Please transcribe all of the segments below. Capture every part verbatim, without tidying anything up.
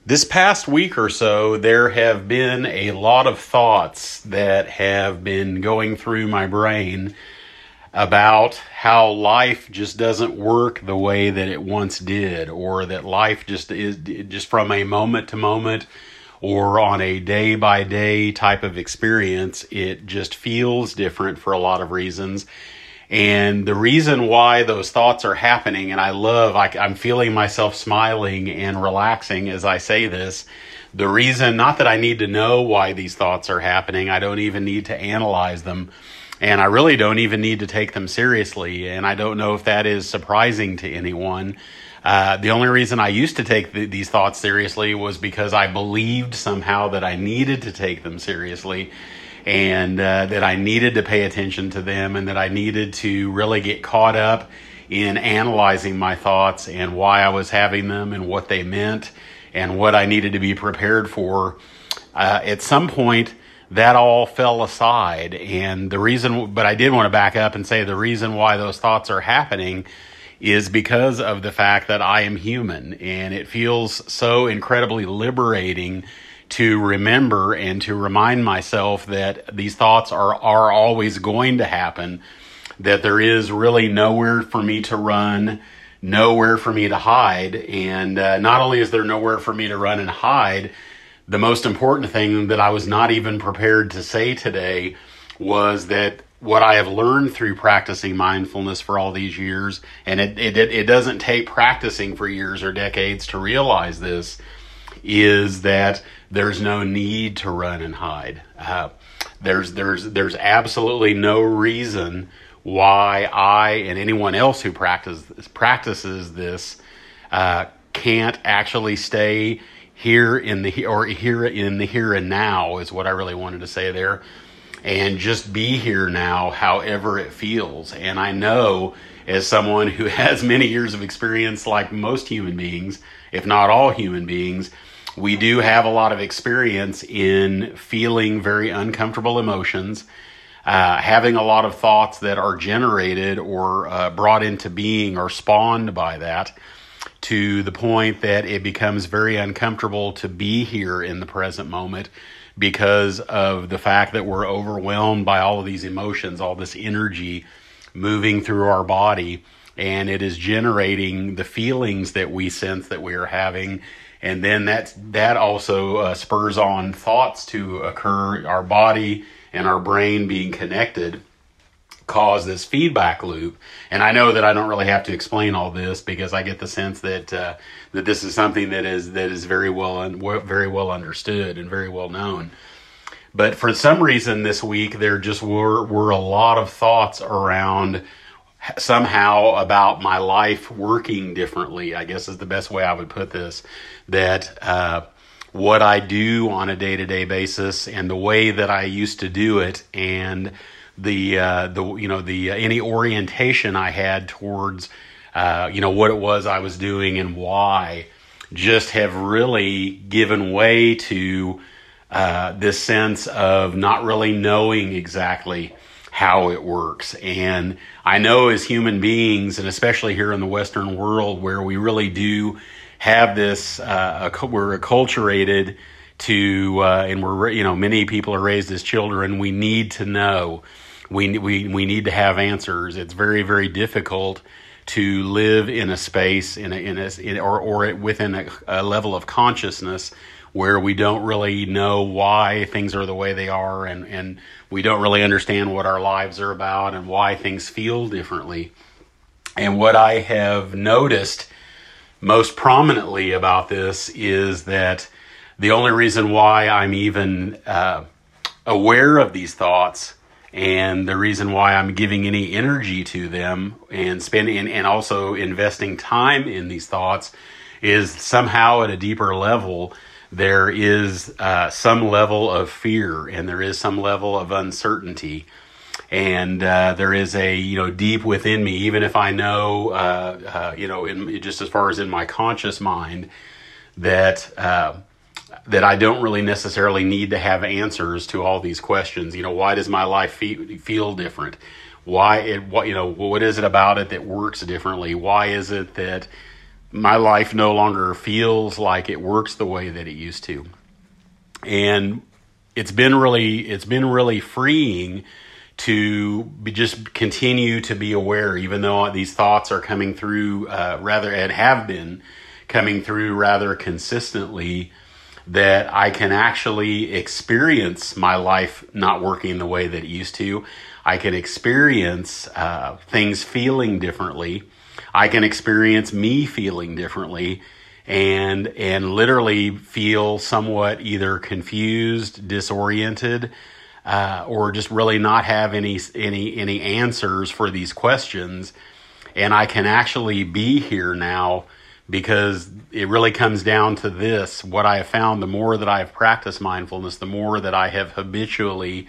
This past week or so, there have been a lot of thoughts that have been going through my brain about how life just doesn't work the way that it once did, or that life just is just from a moment to moment or on a day by day type of experience. It just feels different for a lot of reasons. And the reason why those thoughts are happening, and I love, I, I'm feeling myself smiling and relaxing as I say this. The reason, not that I need to know why these thoughts are happening, I don't even need to analyze them, and I really don't even need to take them seriously. And I don't know if that is surprising to anyone. Uh, the only reason I used to take the, these thoughts seriously was because I believed somehow that I needed to take them seriously. And uh, that I needed to pay attention to them, and that I needed to really get caught up in analyzing my thoughts and why I was having them and what they meant and what I needed to be prepared for. Uh, at some point, that all fell aside. And the reason, but I did want to back up and say the reason why those thoughts are happening is because of the fact that I am human, and it feels so incredibly liberating to remember and to remind myself that these thoughts are, are always going to happen, that there is really nowhere for me to run, nowhere for me to hide. And uh, not only is there nowhere for me to run and hide, the most important thing that I was not even prepared to say today was that what I have learned through practicing mindfulness for all these years, and it, it, it doesn't take practicing for years or decades to realize this, is that there's no need to run and hide. Uh, there's there's there's absolutely no reason why I and anyone else who practices practices this uh, can't actually stay here in the or here in the here and now is what I really wanted to say there, and just be here now, however it feels. And I know, as someone who has many years of experience, like most human beings, if not all human beings, we do have a lot of experience in feeling very uncomfortable emotions, uh, having a lot of thoughts that are generated or uh, brought into being or spawned by that, to the point that it becomes very uncomfortable to be here in the present moment because of the fact that we're overwhelmed by all of these emotions, all this energy moving through our body, and it is generating the feelings that we sense that we are having. And then that that also uh, spurs on thoughts to occur. Our body and our brain being connected cause this feedback loop. And I know that I don't really have to explain all this, because I get the sense that uh, that this is something that is that is very well un- very well understood and very well known. But for some reason this week there just were were a lot of thoughts around somehow about my life working differently, I guess is the best way I would put this, that uh, what I do on a day-to-day basis and the way that I used to do it, and the, uh, the you know, the uh, any orientation I had towards, uh, you know, what it was I was doing and why, just have really given way to uh, this sense of not really knowing exactly how it works. And I know as human beings, and especially here in the Western world, where we really do have this, uh, we're acculturated to, uh, and we're, you know, many people are raised as children. We need to know. We we we need to have answers. It's very very difficult to live in a space in a in a in, or or within a, a level of consciousness where we don't really know why things are the way they are, and, and we don't really understand what our lives are about and why things feel differently. And what I have noticed most prominently about this is that the only reason why I'm even uh, aware of these thoughts, and the reason why I'm giving any energy to them and spending and also investing time in these thoughts, is somehow at a deeper level there is uh, some level of fear, and there is some level of uncertainty, and uh, there is a, you know, deep within me, even if I know, uh, uh, you know, in, just as far as in my conscious mind, that uh, that I don't really necessarily need to have answers to all these questions. You know, why does my life fe- feel different? Why it, what, you know, what is it about it that works differently? Why is it that my life no longer feels like it works the way that it used to. And it's been really, it's been really freeing to be, just continue to be aware, even though these thoughts are coming through uh, rather, and have been coming through rather consistently, that I can actually experience my life not working the way that it used to. I can experience uh, things feeling differently. I can experience me feeling differently, and and literally feel somewhat either confused, disoriented, uh, or just really not have any any any answers for these questions. And I can actually be here now, because it really comes down to this. What I have found, the more that I have practiced mindfulness, the more that I have habitually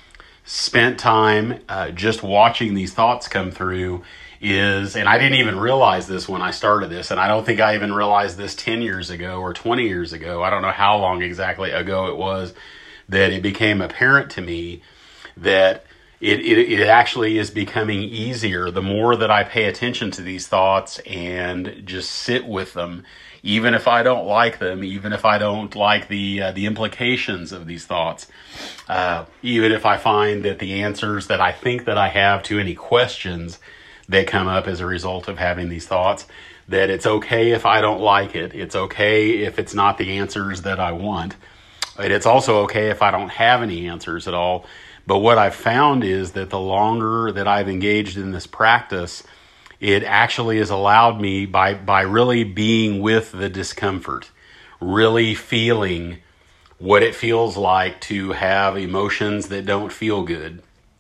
spent time uh, just watching these thoughts come through, is, and I didn't even realize this when I started this, and I don't think I even realized this ten years ago or twenty years ago. I don't know how long exactly ago it was that it became apparent to me that It, it it actually is becoming easier the more that I pay attention to these thoughts and just sit with them, even if I don't like them, even if I don't like the uh, the implications of these thoughts, uh, even if I find that the answers that I think that I have to any questions that come up as a result of having these thoughts, that it's okay if I don't like it. It's okay if it's not the answers that I want. But it's also okay if I don't have any answers at all. But what I've found is that the longer that I've engaged in this practice, it actually has allowed me, by, by really being with the discomfort, really feeling what it feels like to have emotions that don't feel good,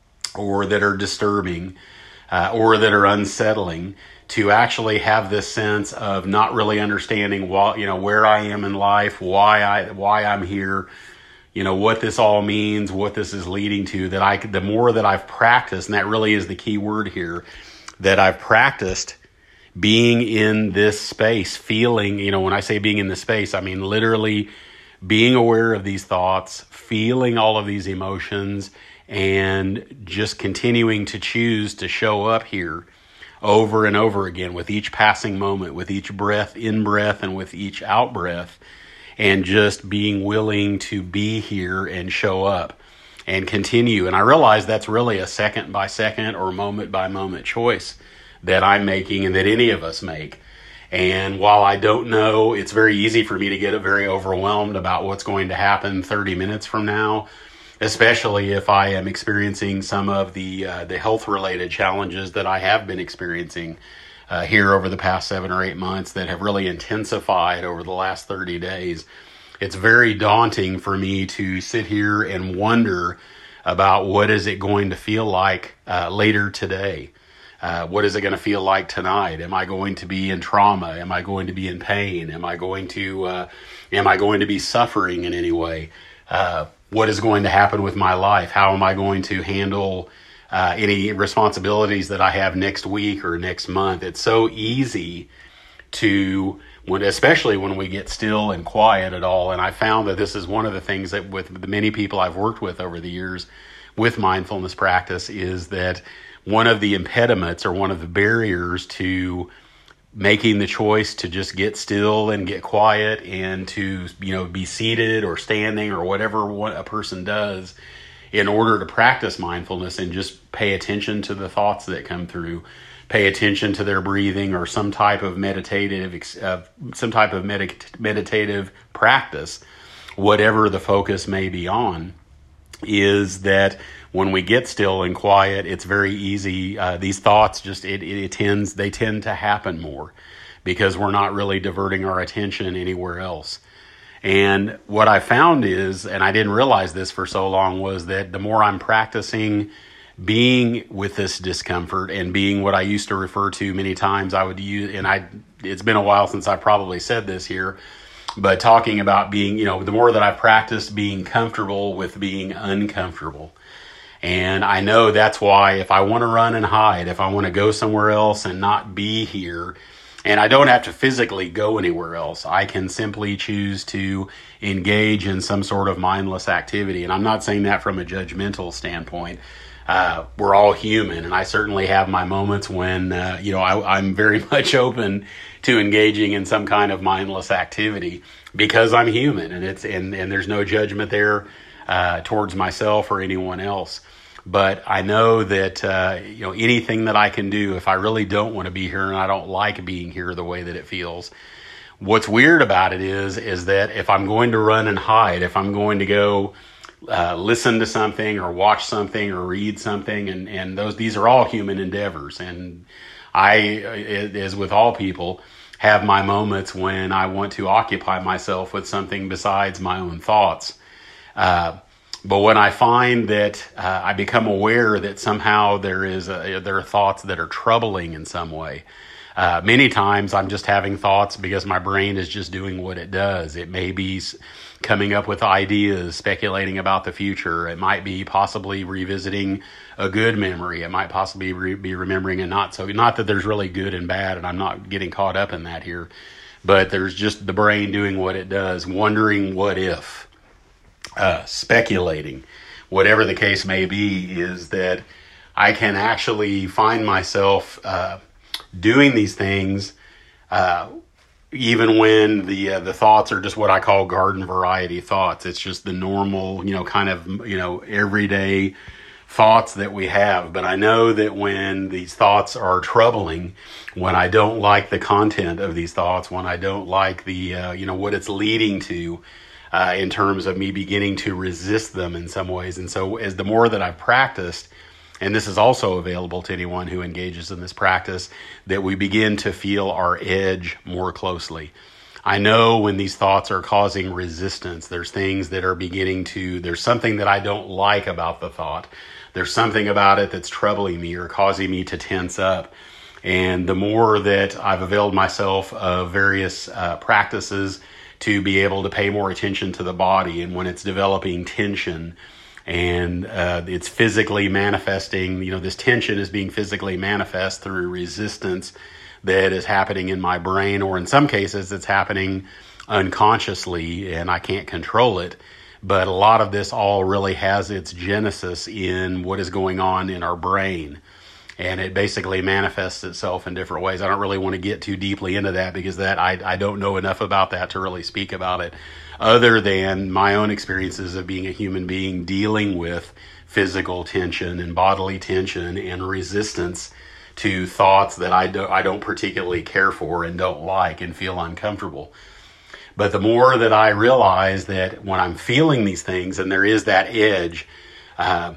or that are disturbing, uh, or that are unsettling, to actually have this sense of not really understanding why, you know, where I am in life, why I, why I'm here, you know, what this all means, what this is leading to. That I, the more that I've practiced, and that really is the key word here, that I've practiced being in this space, feeling, you know, when I say being in this space, I mean literally being aware of these thoughts, feeling all of these emotions, and just continuing to choose to show up here over and over again with each passing moment, with each breath in breath and with each out breath, and just being willing to be here and show up and continue. And I realize that's really a second by second or moment by moment choice that I'm making, and that any of us make. And while I don't know, it's very easy for me to get very overwhelmed about what's going to happen thirty minutes from now, especially if I am experiencing some of the uh, the health-related challenges that I have been experiencing uh, here over the past seven or eight months that have really intensified over the last thirty days. It's very daunting for me to sit here and wonder about what is it going to feel like uh, later today. Uh, what is it going to feel like tonight? Am I going to be in trauma? Am I going to be in pain? Am I going to uh, am I going to be suffering in any way? Uh, what is going to happen with my life? How am I going to handle uh, any responsibilities that I have next week or next month? It's so easy to, when, especially when we get still and quiet at all. And I found that this is one of the things that with the many people I've worked with over the years with mindfulness practice, is that one of the impediments or one of the barriers to making the choice to just get still and get quiet and to, you know, be seated or standing or whatever what a person does in order to practice mindfulness and just pay attention to the thoughts that come through, pay attention to their breathing or some type of meditative, uh, some type of medit- meditative practice, whatever the focus may be on, is that when we get still and quiet, it's very easy. Uh, these thoughts just, it, it tends, they tend to happen more because we're not really diverting our attention anywhere else. And what I found is, and I didn't realize this for so long, was that the more I'm practicing being with this discomfort and being what I used to refer to many times, I would use, and I, it's been a while since I probably said this here, but talking about being, you know, the more that I've practiced being comfortable with being uncomfortable. And I know that's why if I want to run and hide, if I want to go somewhere else and not be here, and I don't have to physically go anywhere else, I can simply choose to engage in some sort of mindless activity. And I'm not saying that from a judgmental standpoint. uh, we're all human, and I certainly have my moments when, uh, you know, I, I'm very much open to engaging in some kind of mindless activity because I'm human, and it's and, and there's no judgment there uh, towards myself or anyone else. But I know that, uh, you know, anything that I can do, if I really don't want to be here and I don't like being here the way that it feels, what's weird about it is, is that if I'm going to run and hide, if I'm going to go uh, listen to something or watch something or read something, and, and those, these are all human endeavors. And I, as with all people, have my moments when I want to occupy myself with something besides my own thoughts. Uh, But when I find that uh, I become aware that somehow there is a, there are thoughts that are troubling in some way, uh, many times I'm just having thoughts because my brain is just doing what it does. It may be coming up with ideas, speculating about the future. It might be possibly revisiting a good memory. It might possibly re- be remembering a not so, not that there's really good and bad, and I'm not getting caught up in that here, but there's just the brain doing what it does, wondering what if. Uh, speculating, whatever the case may be, is that I can actually find myself uh, doing these things uh, even when the uh, the thoughts are just what I call garden variety thoughts. It's just the normal, you know, kind of, you know, everyday thoughts that we have. But I know that when these thoughts are troubling, when I don't like the content of these thoughts, when I don't like the, uh, you know, what it's leading to, Uh, in terms of me beginning to resist them in some ways. And so as the more that I've practiced, and this is also available to anyone who engages in this practice, that we begin to feel our edge more closely. I know when these thoughts are causing resistance, there's things that are beginning to, there's something that I don't like about the thought. There's something about it that's troubling me or causing me to tense up. And the more that I've availed myself of various uh, practices to be able to pay more attention to the body, and when it's developing tension and uh, it's physically manifesting, you know, this tension is being physically manifest through resistance that is happening in my brain, or in some cases it's happening unconsciously and I can't control it. But a lot of this all really has its genesis in what is going on in our brain. And it basically manifests itself in different ways. I don't really want to get too deeply into that because that I, I don't know enough about that to really speak about it, other than my own experiences of being a human being dealing with physical tension and bodily tension and resistance to thoughts that I, do, I don't particularly care for and don't like and feel uncomfortable. But the more that I realize that when I'm feeling these things and there is that edge, uh,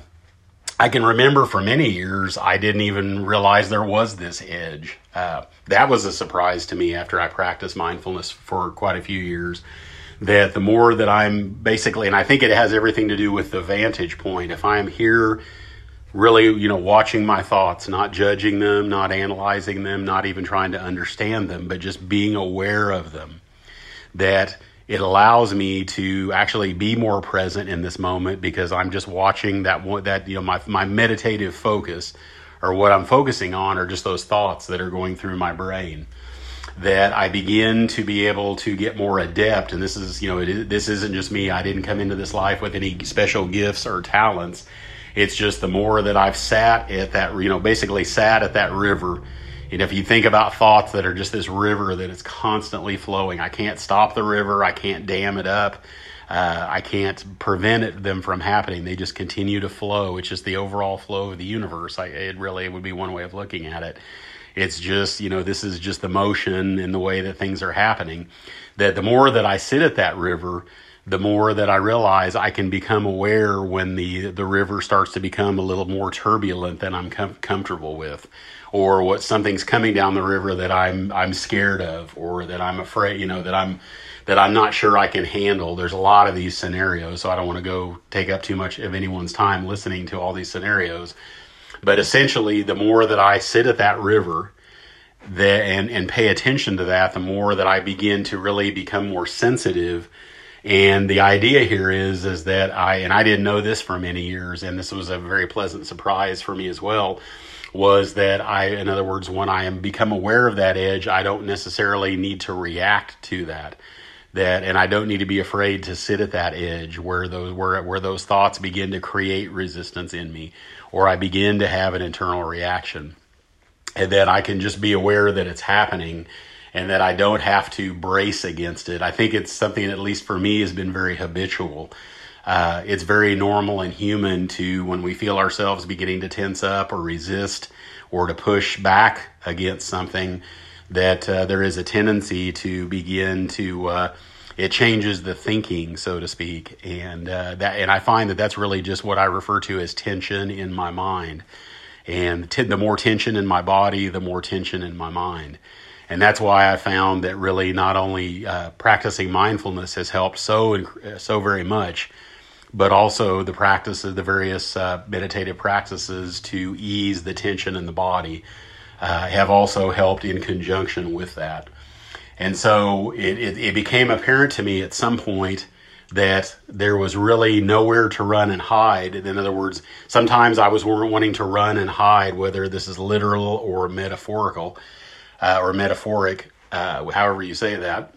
I can remember for many years, I didn't even realize there was this edge. Uh, that was a surprise to me after I practiced mindfulness for quite a few years, that the more that I'm basically, and I think it has everything to do with the vantage point. If I'm here really, you know, watching my thoughts, not judging them, not analyzing them, not even trying to understand them, but just being aware of them, that it allows me to actually be more present in this moment because I'm just watching that one, that, you know, my, my meditative focus, or what I'm focusing on, are just those thoughts that are going through my brain, that I begin to be able to get more adept. And this is, you know, it, this isn't just me. I didn't come into this life with any special gifts or talents. It's just the more that I've sat at that, you know, basically sat at that river. And if you think about thoughts that are just this river that is constantly flowing, I can't stop the river. I can't dam it up. Uh, I can't prevent it, them from happening. They just continue to flow. It's just the overall flow of the universe. I, it really would be one way of looking at it. It's just, you know, this is just the motion and the way that things are happening. That the more that I sit at that river, the more that I realize I can become aware when the, the river starts to become a little more turbulent than I'm com- comfortable with. Or what something's coming down the river that I'm I'm scared of, or that I'm afraid, you know, that I'm that I'm not sure I can handle. There's a lot of these scenarios, so I don't want to go take up too much of anyone's time listening to all these scenarios. But essentially, the more that I sit at that river that, and, and pay attention to that, the more that I begin to really become more sensitive. And the idea here is, is that I, and I didn't know this for many years, and this was a very pleasant surprise for me as well, was that I, in other words, when I am become aware of that edge, I don't necessarily need to react to that. that, and I don't need to be afraid to sit at that edge where those where where those thoughts begin to create resistance in me, or I begin to have an internal reaction, and that I can just be aware that it's happening, and that I don't have to brace against it. I think it's something, at least for me, has been very habitual. Uh, it's very normal and human to, when we feel ourselves beginning to tense up or resist or to push back against something, that uh, there is a tendency to begin to, uh, it changes the thinking, so to speak. And uh, that, and I find that that's really just what I refer to as tension in my mind. And t- the more tension in my body, the more tension in my mind. And that's why I found that really not only uh, practicing mindfulness has helped so so very much, but also the practices, the various uh, meditative practices to ease the tension in the body uh, have also helped in conjunction with that. And so it, it, it became apparent to me at some point that there was really nowhere to run and hide. In other words, sometimes I was wanting to run and hide, whether this is literal or metaphorical, uh, or metaphoric, uh, however you say that,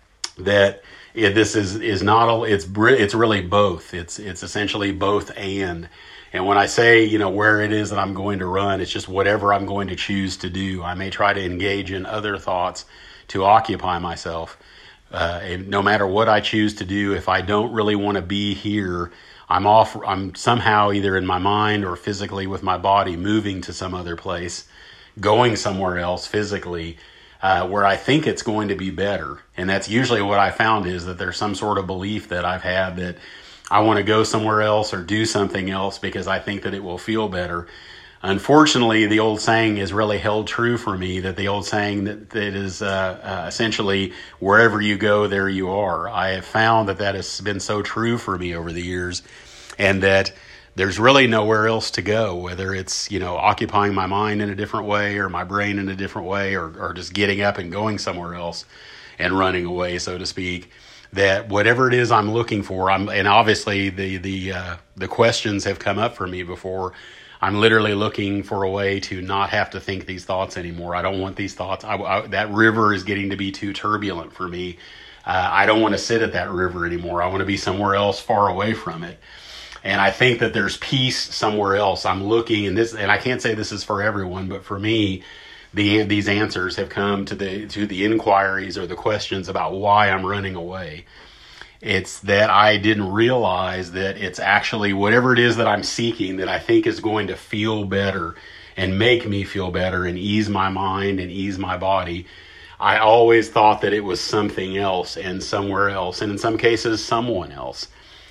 that it, this is, is not, a, it's, it's really both. It's, it's essentially both and. And when I say, you know, where it is that I'm going to run, it's just whatever I'm going to choose to do. I may try to engage in other thoughts to occupy myself. Uh, and no matter what I choose to do, if I don't really want to be here, I'm off, I'm somehow either in my mind or physically with my body moving to some other place, going somewhere else physically, uh, where I think it's going to be better. And that's usually what I found, is that there's some sort of belief that I've had that I want to go somewhere else or do something else because I think that it will feel better. Unfortunately, the old saying is really held true for me, that the old saying that, that is uh, uh, essentially, wherever you go, there you are. I have found that that has been so true for me over the years, and that there's really nowhere else to go, whether it's, you know, occupying my mind in a different way or my brain in a different way, or, or just getting up and going somewhere else and running away, so to speak. That whatever it is I'm looking for, I'm, and obviously the the uh, the questions have come up for me before. I'm literally looking for a way to not have to think these thoughts anymore. I don't want these thoughts. I, I, that river is getting to be too turbulent for me. Uh, I don't want to sit at that river anymore. I want to be somewhere else, far away from it. And I think that there's peace somewhere else. I'm looking, and this, and I can't say this is for everyone, but for me, the these answers have come to the to the inquiries or the questions about why I'm running away. It's that I didn't realize that it's actually whatever it is that I'm seeking that I think is going to feel better and make me feel better and ease my mind and ease my body. I always thought that it was something else and somewhere else, and in some cases, someone else.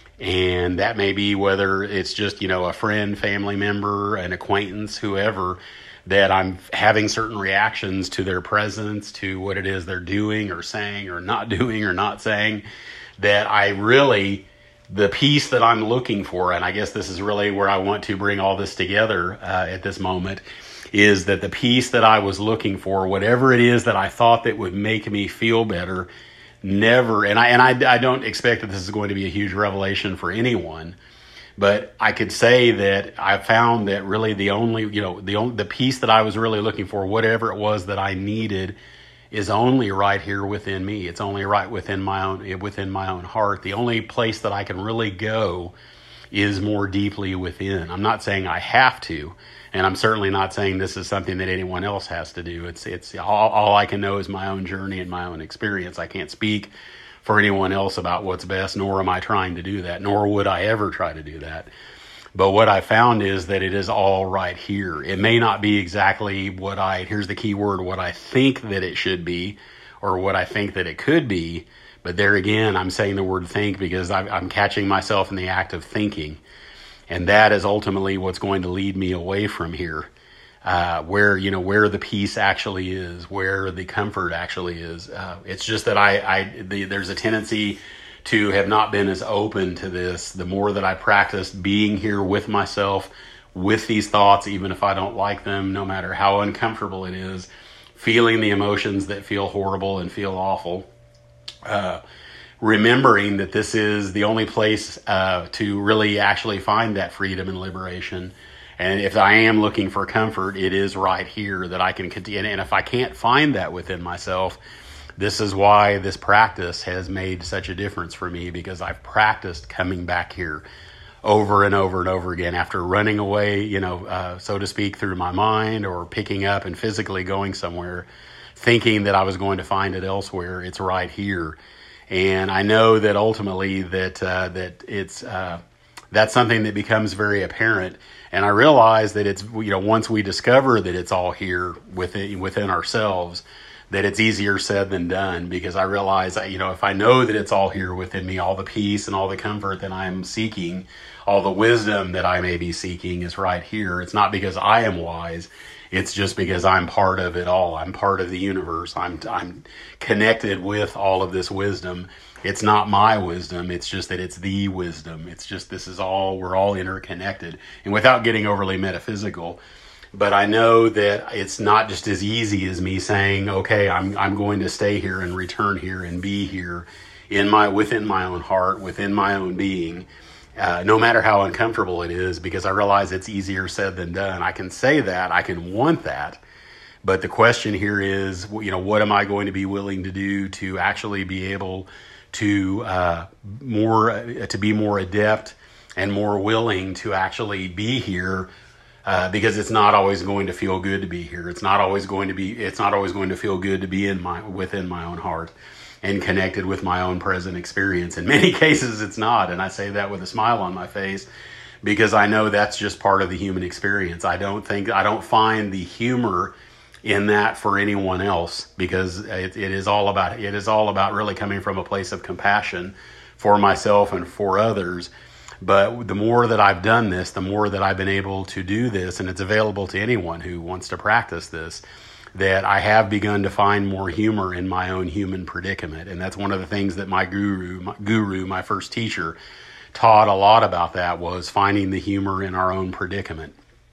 And that may be whether it's just, you know, a friend, family member, an acquaintance, whoever, that I'm having certain reactions to their presence, to what it is they're doing or saying or not doing or not saying, that I really, the peace that I'm looking for, and I guess this is really where I want to bring all this together uh, at this moment, is that the peace that I was looking for, whatever it is that I thought that would make me feel better, never, and I and I, I don't expect that this is going to be a huge revelation for anyone, but I could say that I found that really the only, you know, the only, the peace that I was really looking for, whatever it was that I needed, is only right here within me. It's only right within my own within my own heart. The only place that I can really go is more deeply within. I'm not saying I have to, and I'm certainly not saying this is something that anyone else has to do. It's it's all, all I can know is my own journey and my own experience. I can't speak for anyone else about what's best, nor am I trying to do that, nor would I ever try to do that. But what I found is that it is all right here. It may not be exactly what I, here's the key word, what I think that it should be, or what I think that it could be. But there again, I'm saying the word think because I'm, I'm catching myself in the act of thinking. And that is ultimately what's going to lead me away from here, uh, where, you know, where the peace actually is, where the comfort actually is. Uh, it's just that I, I the, there's a tendency to have not been as open to this. The more that I practiced being here with myself, with these thoughts, even if I don't like them, no matter how uncomfortable it is, feeling the emotions that feel horrible and feel awful, uh, remembering that this is the only place uh, to really actually find that freedom and liberation. And if I am looking for comfort, it is right here that I can continue. And if I can't find that within myself, This is why this practice has made such a difference for me, because I've practiced coming back here over and over and over again after running away, you know, uh, so to speak, through my mind, or picking up and physically going somewhere, thinking that I was going to find it elsewhere. It's right here. And I know that ultimately that uh, that it's uh, that's something that becomes very apparent. And I realize that it's, you know, once we discover that it's all here within within ourselves, that it's easier said than done, because I realize that, you know, if I know that it's all here within me, all the peace and all the comfort that I'm seeking, all the wisdom that I may be seeking is right here. It's not because I am wise. It's just because I'm part of it all. I'm part of the universe. I'm I'm connected with all of this wisdom. It's not my wisdom. It's just that it's the wisdom. It's just, this is all, we're all interconnected. And without getting overly metaphysical, but I know that it's not just as easy as me saying, okay, I'm I'm going to stay here and return here and be here in my within my own heart, within my own being, uh, no matter how uncomfortable it is, because I realize it's easier said than done. I can say that, I can want that, but the question here is, you know, what am I going to be willing to do to actually be able to uh, more uh, to be more adept and more willing to actually be here. Uh, because it's not always going to feel good to be here. It's not always going to be. It's not always going to feel good to be in my within my own heart and connected with my own present experience. In many cases, it's not, and I say that with a smile on my face, because I know that's just part of the human experience. I don't think I don't find the humor in that for anyone else, because it, it is all about it is all about really coming from a place of compassion for myself and for others. But the more that I've done this, the more that I've been able to do this, and it's available to anyone who wants to practice this, that I have begun to find more humor in my own human predicament. And that's one of the things that my guru, my guru, my first teacher, taught a lot about, that was finding the humor in our own predicament.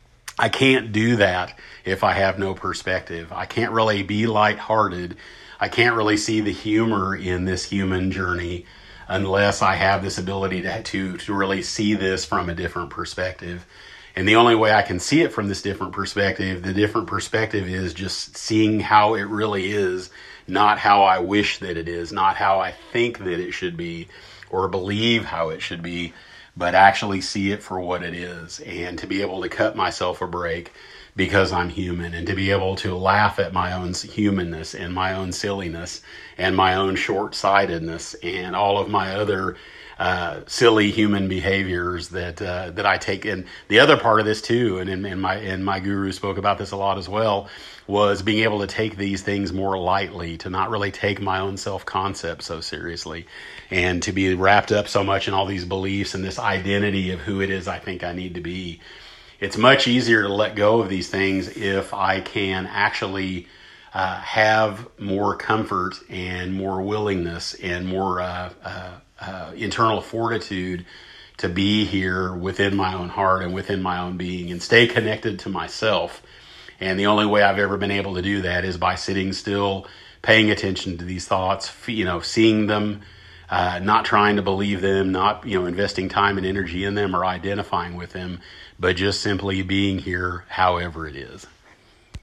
I can't do that if I have no perspective. I can't really be lighthearted. I can't really see the humor in this human journey unless I have this ability to, to to really see this from a different perspective. And the only way I can see it from this different perspective, the different perspective is just seeing how it really is, not how I wish that it is, not how I think that it should be or believe how it should be, but actually see it for what it is, and to be able to cut myself a break because I'm human, and to be able to laugh at my own humanness and my own silliness and my own short-sightedness and all of my other uh, silly human behaviors that uh, that I take. And the other part of this too, and in, in my and my guru spoke about this a lot as well, was being able to take these things more lightly, to not really take my own self-concept so seriously, and to be wrapped up so much in all these beliefs and this identity of who it is I think I need to be. It's much easier to let go of these things if I can actually uh, have more comfort and more willingness and more uh, uh, uh, internal fortitude to be here within my own heart and within my own being, and stay connected to myself. And the only way I've ever been able to do that is by sitting still, paying attention to these thoughts, you know, seeing them, uh, not trying to believe them, not, you know, investing time and energy in them or identifying with them, but just simply being here however it is.